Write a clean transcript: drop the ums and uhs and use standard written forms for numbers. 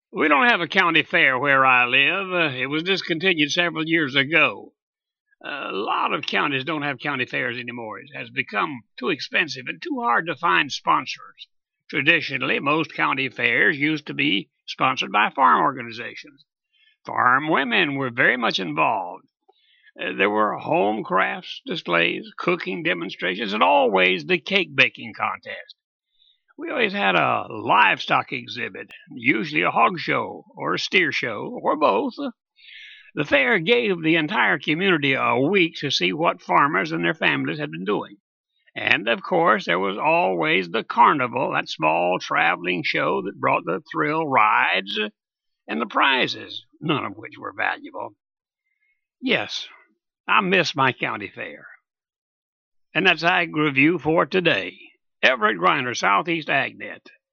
We don't have a county fair where I live. It was discontinued several years ago. A lot of counties don't have county fairs anymore. It has become too expensive and too hard to find sponsors. Traditionally, most county fairs used to be sponsored by farm organizations. Farm women were very much involved. There were home crafts displays, cooking demonstrations, and always the cake baking contest. We always had a livestock exhibit, usually a hog show or a steer show or both. The fair gave the entire community a week to see what farmers and their families had been doing. And of course, there was always the carnival, that small traveling show that brought the thrill rides and the prizes, none of which were valuable. Yes, I miss my county fair. And that's Ag Review for today. Everett Griner, Southeast AgNet.